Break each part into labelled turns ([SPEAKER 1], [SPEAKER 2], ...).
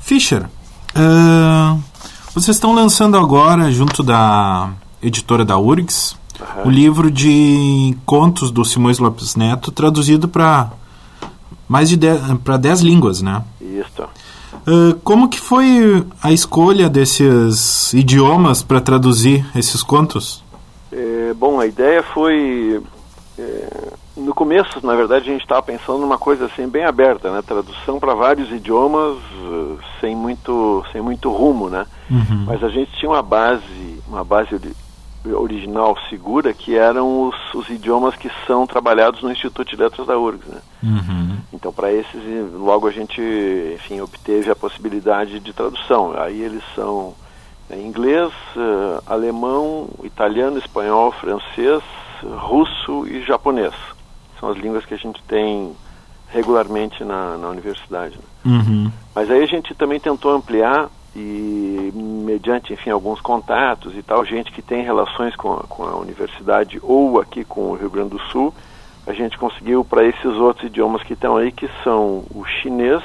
[SPEAKER 1] Fischer, vocês estão lançando agora, junto da editora da URGS, o livro de contos do Simões Lopes Neto, traduzido para mais de 10 línguas, né?
[SPEAKER 2] Isso.
[SPEAKER 1] Como que foi a escolha desses idiomas para traduzir esses contos?
[SPEAKER 2] Bom, a ideia foi... no começo, na verdade, a gente estava pensando numa coisa assim bem aberta, né? Tradução para vários idiomas sem muito rumo, né?
[SPEAKER 1] Uhum.
[SPEAKER 2] Mas a gente tinha uma base original segura, que eram os idiomas que são trabalhados no Instituto de Letras da URGS, né?
[SPEAKER 1] Uhum.
[SPEAKER 2] Então, para esses, logo a gente, enfim, obteve a possibilidade de tradução. Aí eles são inglês, alemão, italiano, espanhol, francês, russo e japonês. São as línguas que a gente tem regularmente na universidade, né?
[SPEAKER 1] Uhum.
[SPEAKER 2] Mas aí a gente também tentou ampliar e, mediante, enfim, alguns contatos e tal, gente que tem relações com a universidade ou aqui com o Rio Grande do Sul, a gente conseguiu para esses outros idiomas que estão aí, que são o chinês,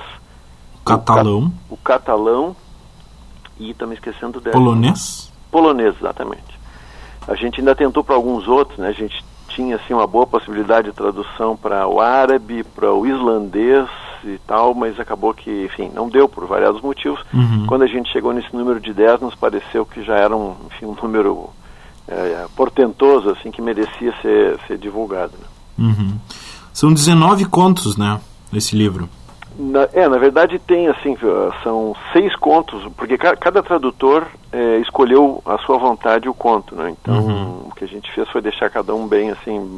[SPEAKER 2] o catalão e estamos esquecendo dela. Polonês, exatamente. A gente ainda tentou para alguns outros, né? A gente tinha assim uma boa possibilidade de tradução para o árabe, para o islandês e tal, mas acabou que, enfim, não deu por variados motivos.
[SPEAKER 1] Uhum.
[SPEAKER 2] Quando a gente chegou nesse número de 10, nos pareceu que já era um número portentoso, assim, que merecia ser divulgado, né?
[SPEAKER 1] Uhum. São 19 contos, né, esse livro.
[SPEAKER 2] Na verdade tem, assim, são 6 contos, porque cada tradutor escolheu à sua vontade o conto, né? Então, o que a gente fez foi deixar cada um bem, assim,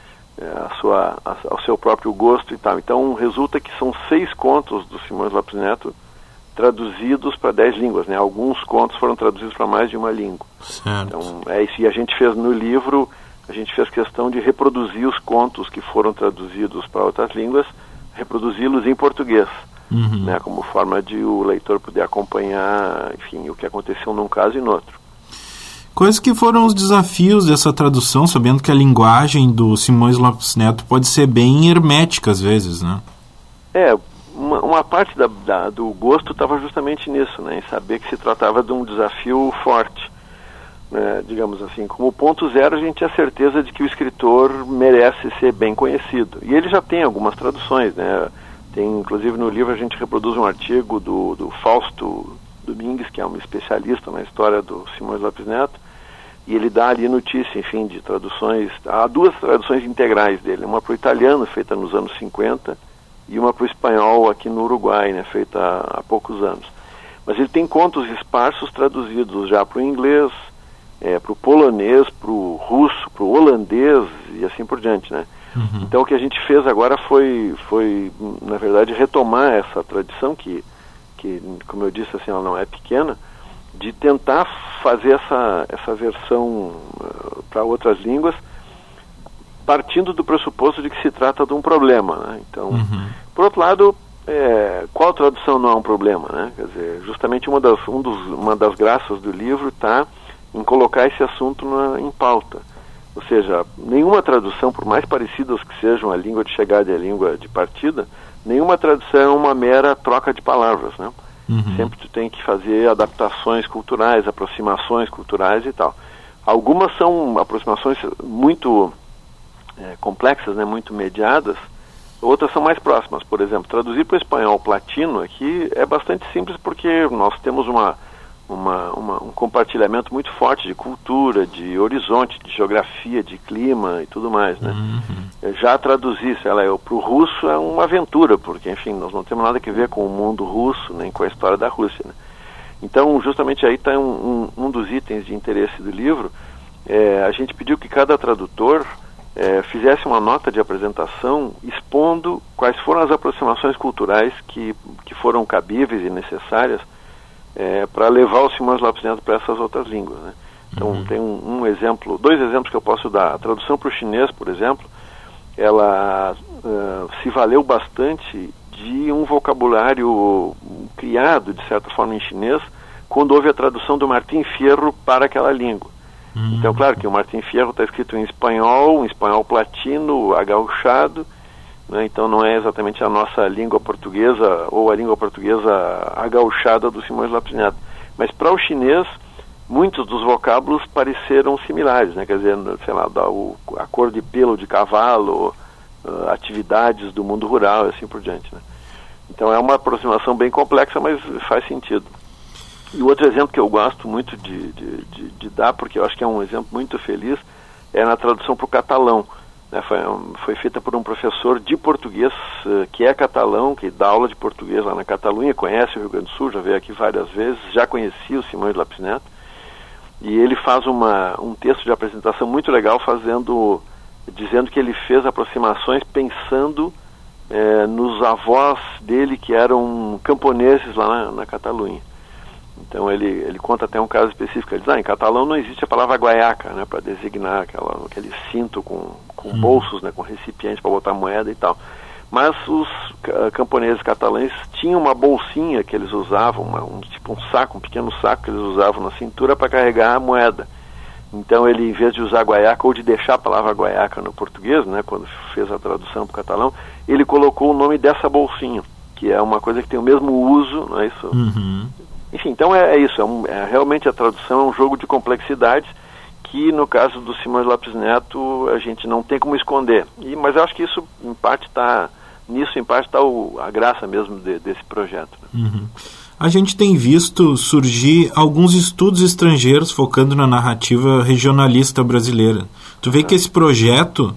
[SPEAKER 2] ao seu próprio gosto e tal. Então, resulta que são 6 contos do Simões Lopes Neto traduzidos para 10 línguas, né? Alguns contos foram traduzidos para mais de uma língua.
[SPEAKER 1] Certo.
[SPEAKER 2] Então, isso. E a gente fez no livro, a gente fez questão de reproduzir os contos que foram traduzidos para outras línguas, reproduzi-los em português, né, como forma de o leitor poder acompanhar, enfim, o que aconteceu num caso e no outro.
[SPEAKER 1] Quais que foram os desafios dessa tradução, sabendo que a linguagem do Simões Lopes Neto pode ser bem hermética às vezes, né?
[SPEAKER 2] Uma parte do gosto estava justamente nisso, né, em saber que se tratava de um desafio forte. Digamos assim, como ponto zero, a gente tinha certeza de que o escritor merece ser bem conhecido. E ele já tem algumas traduções, né? Tem, inclusive no livro a gente reproduz um artigo do Fausto Domingues, que é um especialista na história do Simões Lopes Neto, e ele dá ali notícia, enfim, de traduções. Há 2 traduções integrais dele, uma para o italiano, feita nos anos 50, e uma para o espanhol aqui no Uruguai, né, feita há poucos anos. Mas ele tem contos esparsos traduzidos já para o inglês, para o polonês, para o russo, para o holandês e assim por diante, né? Uhum. Então o que a gente fez agora foi na verdade retomar essa tradição que como eu disse, assim, ela não é pequena, de tentar fazer essa versão para outras línguas, partindo do pressuposto de que se trata de um problema, né? Então, por outro lado, qual tradução não é um problema, né? Quer dizer, justamente uma das graças do livro está em colocar esse assunto em pauta. Ou seja, nenhuma tradução, por mais parecidas que sejam a língua de chegada e a língua de partida, nenhuma tradução é uma mera troca de palavras, né? Sempre tu tem que fazer adaptações culturais, aproximações culturais e tal. Algumas são aproximações muito complexas, né, muito mediadas, outras são mais próximas. Por exemplo, traduzir para o espanhol platino aqui é bastante simples, porque nós temos um compartilhamento muito forte de cultura, de horizonte, de geografia, de clima e tudo mais, né? Já traduzir, sei lá, para o russo é uma aventura, porque, enfim, nós não temos nada a ver com o mundo russo, nem com a história da Rússia, né? Então, justamente aí está um dos itens de interesse do livro. A gente pediu que cada tradutor fizesse uma nota de apresentação expondo quais foram as aproximações culturais que foram cabíveis e necessárias para levar o Simões Lopes Neto para essas outras línguas, né? Então, tem dois exemplos que eu posso dar. A tradução para o chinês, por exemplo, ela se valeu bastante de um vocabulário criado, de certa forma, em chinês, quando houve a tradução do Martim Fierro para aquela língua. Então, claro que o Martim Fierro está escrito em espanhol platino, agauchado, né? Então não é exatamente a nossa língua portuguesa ou a língua portuguesa agauchada do Simões Lopes Neto. Mas para o chinês, muitos dos vocábulos pareceram similares, né? Quer dizer, sei lá, a cor de pelo de cavalo, atividades do mundo rural e assim por diante, né? Então é uma aproximação bem complexa, mas faz sentido. E o outro exemplo que eu gosto muito de dar, porque eu acho que é um exemplo muito feliz, é na tradução para o catalão, né? Foi feita por um professor de português, que é catalão, que dá aula de português lá na Catalunha, conhece o Rio Grande do Sul, já veio aqui várias vezes, já conhecia o Simões Lopes Neto, e ele faz um texto de apresentação muito legal, dizendo que ele fez aproximações pensando nos avós dele, que eram camponeses lá na Catalunha. Então ele conta até um caso específico. Ele diz, em catalão não existe a palavra guaiaca, né, para designar aquele cinto com bolsos, né, com recipiente para botar moeda e tal. Mas os camponeses catalães tinham uma bolsinha que eles usavam, tipo um pequeno saco que eles usavam na cintura para carregar a moeda. Então ele, em vez de usar guaiaca ou de deixar a palavra guaiaca no português, né, quando fez a tradução para o catalão, ele colocou o nome dessa bolsinha, que é uma coisa que tem o mesmo uso, não é isso?
[SPEAKER 1] Uhum.
[SPEAKER 2] Enfim, então é isso, realmente a tradução é um jogo de complexidades que, no caso do Simões Lopes Neto, a gente não tem como esconder. Mas eu acho que isso, em parte, está a graça mesmo desse projeto.
[SPEAKER 1] Uhum. A gente tem visto surgir alguns estudos estrangeiros focando na narrativa regionalista brasileira. Tu vê que esse projeto,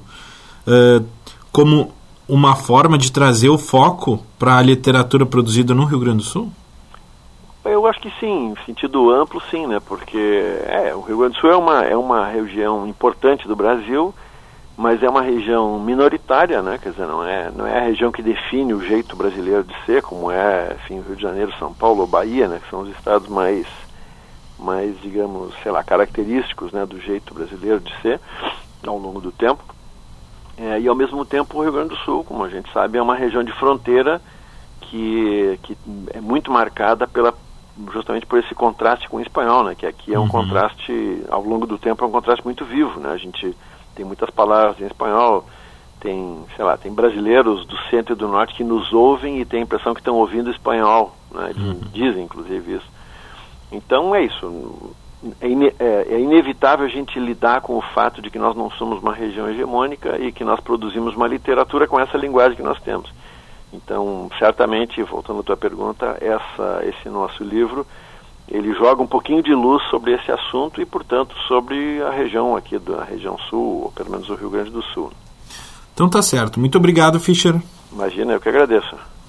[SPEAKER 1] como uma forma de trazer o foco para a literatura produzida no Rio Grande do Sul?
[SPEAKER 2] Eu acho que sim, em sentido amplo sim, né? Porque o Rio Grande do Sul é uma região importante do Brasil, mas é uma região minoritária, né? Quer dizer, não é a região que define o jeito brasileiro de ser, como enfim, Rio de Janeiro, São Paulo ou Bahia, né? Que são os estados mais, digamos, sei lá, característicos, né, do jeito brasileiro de ser ao longo do tempo. E ao mesmo tempo o Rio Grande do Sul, como a gente sabe, é uma região de fronteira que é muito marcada justamente por esse contraste com o espanhol, né? Que aqui é um contraste, ao longo do tempo, é um contraste muito vivo, né? A gente tem muitas palavras em espanhol, tem brasileiros do centro e do norte que nos ouvem e tem a impressão que estão ouvindo espanhol, né? Eles dizem, inclusive, isso. Então é isso. É inevitável a gente lidar com o fato de que nós não somos uma região hegemônica e que nós produzimos uma literatura com essa linguagem que nós temos. Então, certamente, voltando à tua pergunta, esse nosso livro, ele joga um pouquinho de luz sobre esse assunto e, portanto, sobre a região aqui, da região sul, ou pelo menos o Rio Grande do Sul.
[SPEAKER 1] Então tá certo. Muito obrigado, Fischer.
[SPEAKER 2] Imagina, eu que agradeço.